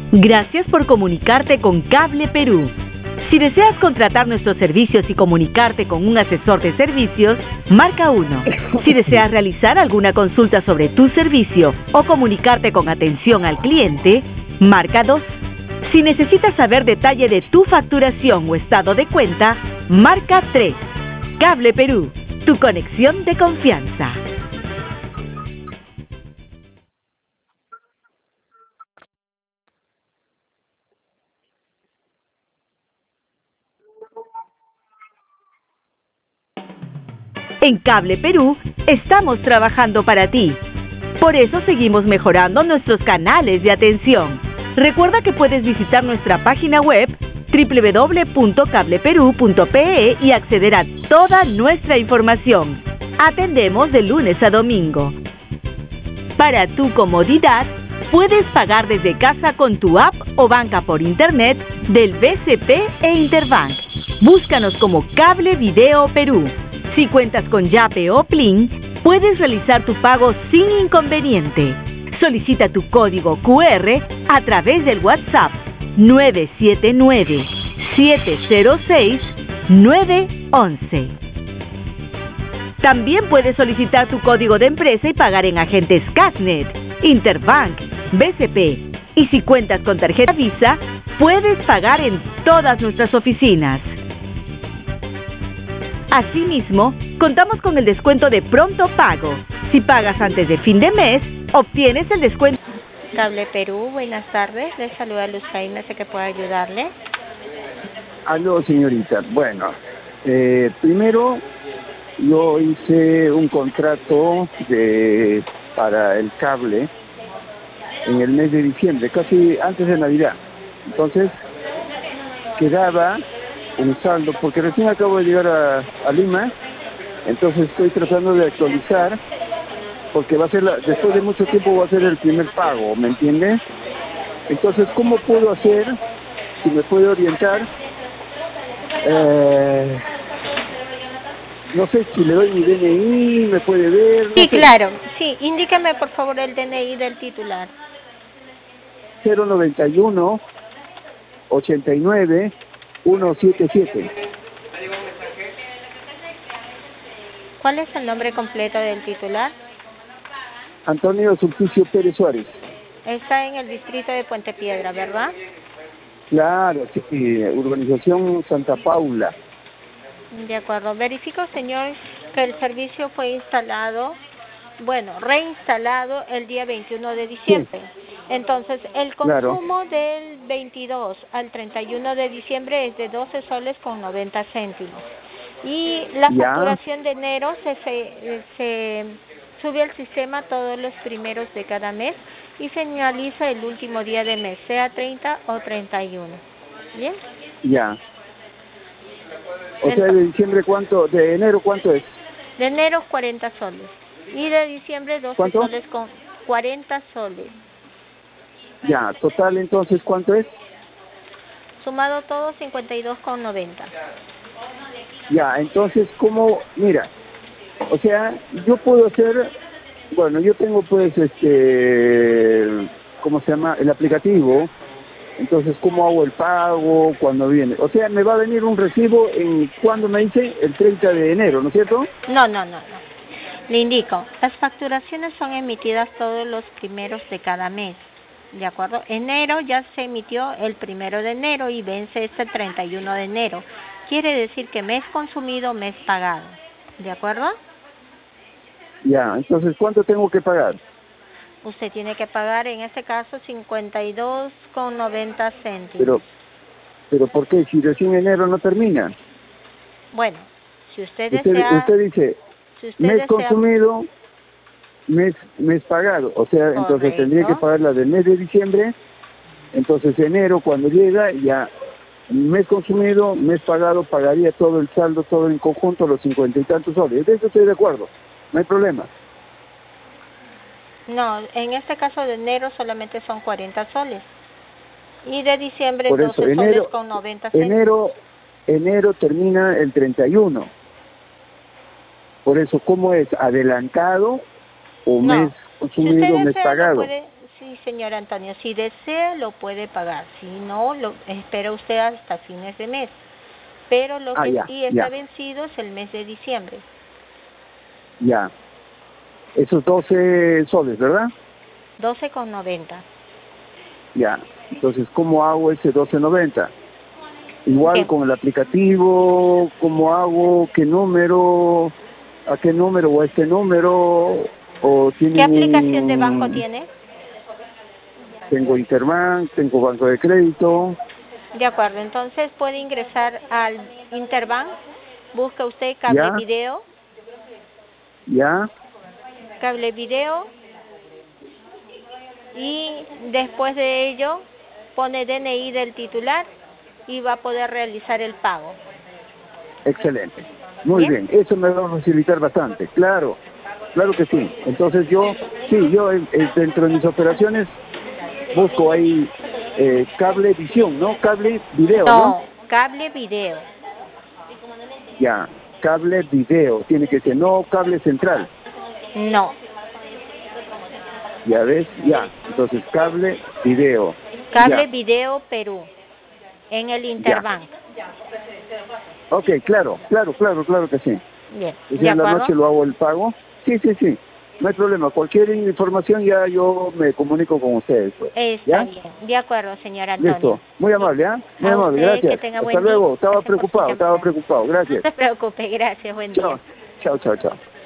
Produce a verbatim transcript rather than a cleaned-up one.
Gracias por comunicarte con Cable Perú. Si deseas contratar nuestros servicios y comunicarte con un asesor de servicios, marca uno. Si deseas realizar alguna consulta sobre tu servicio o comunicarte con atención al cliente, marca dos. Si necesitas saber detalle de tu facturación o estado de cuenta, marca tres. Cable Perú, tu conexión de confianza. En Cable Perú estamos trabajando para ti. Por eso seguimos mejorando nuestros canales de atención. Recuerda que puedes visitar nuestra página web doble u doble u doble u punto cable perú punto pe e y acceder a toda nuestra información. Atendemos de lunes a domingo. Para tu comodidad, puedes pagar desde casa con tu app o banca por internet del B C P e Interbank. Búscanos como Cable Video Perú. Si cuentas con Yape o Plin, puedes realizar tu pago sin inconveniente. Solicita tu código cu erre a través del WhatsApp nueve siete nueve, siete cero seis, nueve uno uno. También puedes solicitar tu código de empresa y pagar en agentes Cashnet, Interbank, B C P. Y si cuentas con tarjeta Visa, puedes pagar en todas nuestras oficinas. Asimismo, contamos con el descuento de pronto pago. Si pagas antes de fin de mes, obtienes el descuento. Cable Perú, buenas tardes. Les saluda Luz Jaime, sé que puedo ayudarle. Aló, señorita. Bueno, eh, primero yo hice un contrato de para el cable en el mes de diciembre, casi antes de Navidad. Entonces, quedaba un saldo, porque recién acabo de llegar a, a Lima, entonces estoy tratando de actualizar, porque va a ser, la, después de mucho tiempo va a ser el primer pago, ¿me entiendes? Entonces, ¿cómo puedo hacer? Si me puede orientar, eh, no sé si le doy mi D N I, me puede ver. No sí, sé. claro, sí, indíqueme por favor el D N I del titular. cero noventa y uno, ochenta y nueve, ciento setenta y siete. ¿Cuál es el nombre completo del titular? Antonio Sulpicio Pérez Suárez. Está en el distrito de Puente Piedra, ¿verdad? Claro, sí, urbanización Santa Paula. De acuerdo. Verifico, señor, que el servicio fue instalado, bueno, reinstalado el día veintiuno de diciembre. Sí. Entonces, el consumo claro. del veintidós al treinta y uno de diciembre es de doce soles con noventa céntimos. Y la ya. facturación de enero se, se, se sube al sistema todos los primeros de cada mes y señaliza el último día de mes, sea treinta o treinta y uno. ¿Bien? Ya. O sea, de diciembre, ¿cuánto? ¿De enero cuánto es? De enero, cuarenta soles. Y de diciembre, doce ¿Cuánto? soles con cuarenta soles. Ya, total, entonces, ¿cuánto es? Sumado todo, cincuenta y dos con noventa. Ya, entonces, ¿cómo? Mira, o sea, yo puedo hacer, bueno, yo tengo pues, este, ¿cómo se llama? El aplicativo. Entonces, ¿cómo hago el pago? ¿Cuándo viene? O sea, me va a venir un recibo en, ¿cuándo me dice? El treinta de enero, ¿no es cierto? No, no, no, no. Le indico, las facturaciones son emitidas todos los primeros de cada mes. ¿De acuerdo? Enero ya se emitió el primero de enero y vence este treinta y uno de enero. Quiere decir que mes consumido, mes pagado. ¿De acuerdo? Ya, entonces, ¿cuánto tengo que pagar? Usted tiene que pagar, en este caso, cincuenta y dos con noventa céntimos. Pero, pero ¿por qué? Si recién enero no termina. Bueno, si usted usted, desea... Usted dice, si usted mes desea, consumido, mes mes pagado. O sea, correcto. Entonces tendría que pagar la del mes de diciembre. Entonces enero, cuando llega, ya mes consumido, mes pagado, pagaría todo el saldo, todo en conjunto, los cincuenta y tantos soles. De eso estoy de acuerdo, no hay problema. No, en este caso de enero solamente son cuarenta soles. Y de diciembre Por eso, doce enero, soles con noventa céntimos. Enero, enero termina el treinta y uno. Por eso, ¿cómo es? ¿Adelantado o no. mes consumido, si mes desea, pagado? Puede, si Sí, señor Antonio, si desea lo puede pagar, si no, lo espera usted hasta fines de mes. Pero lo ah, que ya, sí está ya. vencido es el mes de diciembre. Ya. Esos doce soles, ¿verdad? doce con noventa. Ya. Entonces, ¿cómo hago ese doce noventa? Igual Bien. con el aplicativo, ¿cómo hago? ¿Qué número? ¿A qué número o a este número? ¿O ¿Qué tienen aplicación de banco un... tiene? Tengo Interbank, tengo Banco de Crédito. De acuerdo, entonces puede ingresar al Interbank, busca usted cable ¿Ya? video, ¿Ya? cable video y después de ello pone D N I del titular y va a poder realizar el pago. Excelente. Muy ¿Bien? bien, eso me va a facilitar bastante. Claro, claro que sí. Entonces yo, sí, yo eh, eh, dentro de mis operaciones busco ahí eh, cable visión, ¿no? Cable video, ¿no? No, cable video. Ya, cable video, tiene que ser, no cable central. No, Ya ves, ya. Entonces cable video. cable Ya, video Perú en el ya. Interbank. Ok, claro, claro, claro, claro que sí. Bien, Pues ¿de ya en la acuerdo? noche lo hago el pago. Sí, sí, sí. No hay problema. Cualquier información ya yo me comunico con ustedes, pues. Está ¿Ya? bien, de acuerdo, señor Antonio. Listo. Muy amable, ¿ah? Muy A amable, usted que gracias. tenga Hasta buen día. luego. Estaba Gracias por su preocupado, estaba llamada. preocupado. No Gracias. se preocupe, gracias, buen día. Chao, chao, chao, chao.